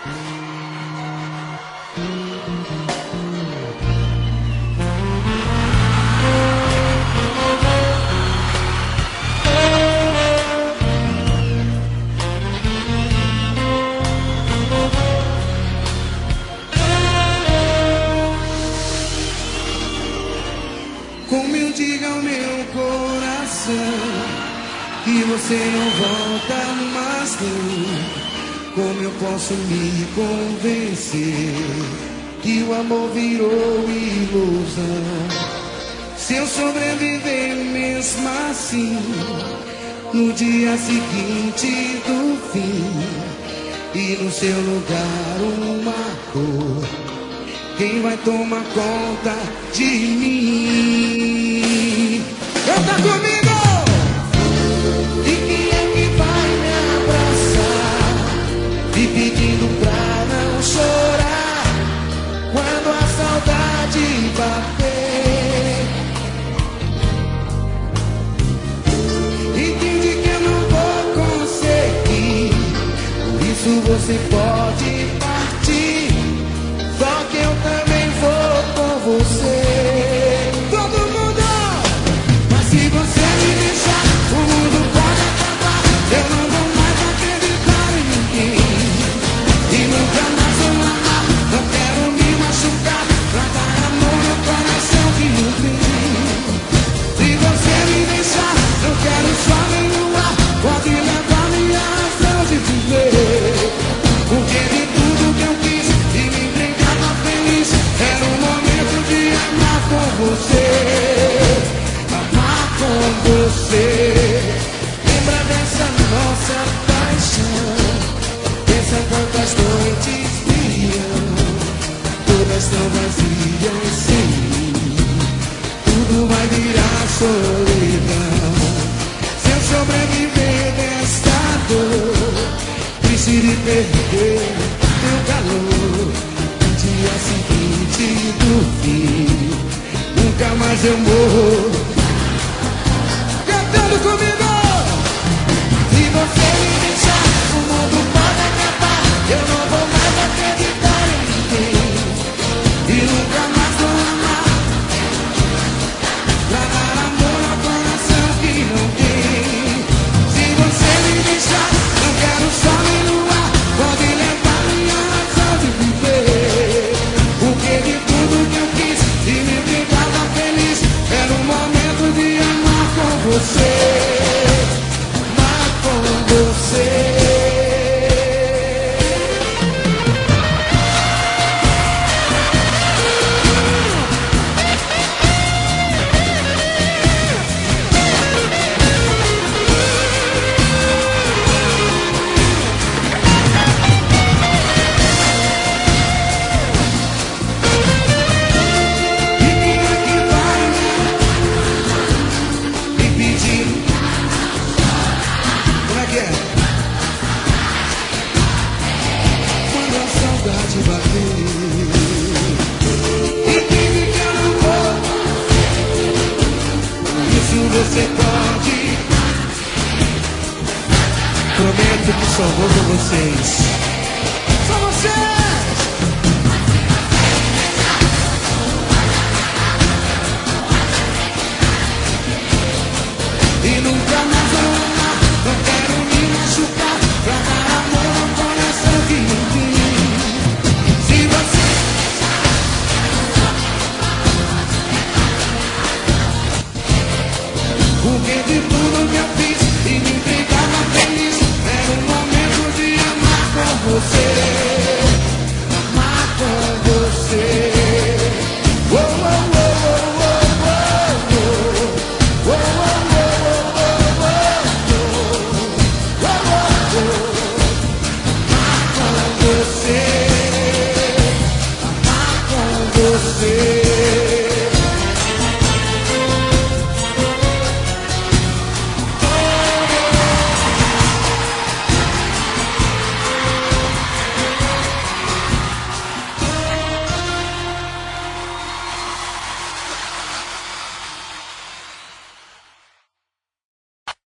Como eu digo ao meu coração que você não volta mais não. Como eu posso me convencer que o amor virou ilusão? Se eu sobreviver mesmo assim, no dia seguinte do fim, e no seu lugar uma cor, quem vai tomar conta de mim? Canta comigo! E quem é que vai me abraçar, me pedindo pra não chorar quando a saudade bater? Entende que eu não vou conseguir, por isso você pode partir, só que eu também vou com você. Todo mundo! Mas se você me deixar, o mundo pode acabar. Eu não vou mais acreditar em ninguém, e nunca mais vou amar. Não quero me machucar, pra dar amor no coração que não tem. Se você me deixar, eu quero só me ar. Pode levar minha razão de viver, porque de tudo que eu quis e me entregava feliz, era o momento de amar com você. Amar com você. Lembra dessa nossa paixão, pensa quantas noites friam, todas tão vazias sem mim. Tudo vai virar solidão se eu sobreviver desta dor. Preciso perder teu calor, no dia seguinte do fim, nunca mais eu morro. Cantando comigo! Se você me deixar, o mundo pode acabar. Eu não vou mais acreditar em ninguém, e nunca mais vou amar, pra dar amor ao coração que não tem. Se você me deixar, eu quero só me ar. Pode levar minha razão de viver, porque de tudo que eu quis e me entregava feliz, era o momento de amar com você. Amar com você. E quem é que vai me pedir? Como é que é? Quando a saudade bater, entende que eu não vou, isso você pode. Prometo que só vou com vocês. Só vocês! E no